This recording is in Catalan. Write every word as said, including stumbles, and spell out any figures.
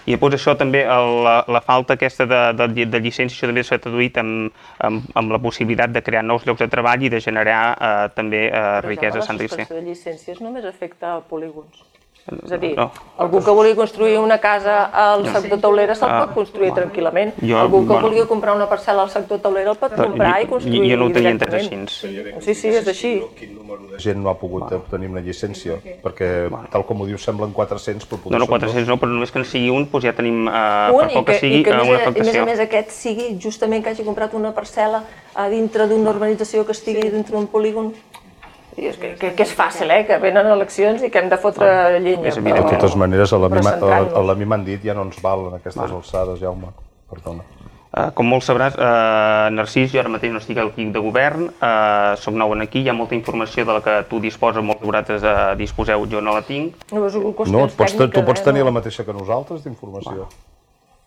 I després això també, la, la falta aquesta de, de, de llicència, això també s'ha traduït amb, amb, amb la possibilitat de crear nous llocs de treball i de generar eh, també eh, riquesa a Sant Iscle. Però ja la suspensió de llicències només afecta polígons. És a dir, no. algú que vulgui construir una casa al no. sector Taulera se'l pot construir ah, tranquil·lament. Jo, algú que bueno, vulgui comprar una parcel·la al sector Taulera el pot comprar jo, i construir jo no ho tenia entès així. Sí, sí, és així. Quin número de gent no ha pogut bueno. obtenir una llicència? Perquè, bueno. tal com ho dius, semblen quatre-cents, però potser no, no, quatre-cents no, però només que en sigui un, doncs ja tenim, eh, per poc que sigui, una afectació. I a més a més aquest sigui justament que hagi comprat una parcel·la a dintre d'una urbanització que estigui dintre d'un polígon. És que, que, que és fàcil, eh? Que venen eleccions i que hem de fotre ah, llenya. De totes maneres, a la mi m'han dit ja no ens val en aquestes ah. alçades, Jaume. Perdona. Uh, com molt sabràs, uh, Narcís, jo ara mateix no estic al equip de govern, uh, soc nou aquí, hi ha molta informació de la que tu disposes, molts de vosaltres uh, disposeu, jo no la tinc. No, no pots, tu pots tenir eh? la mateixa que nosaltres d'informació.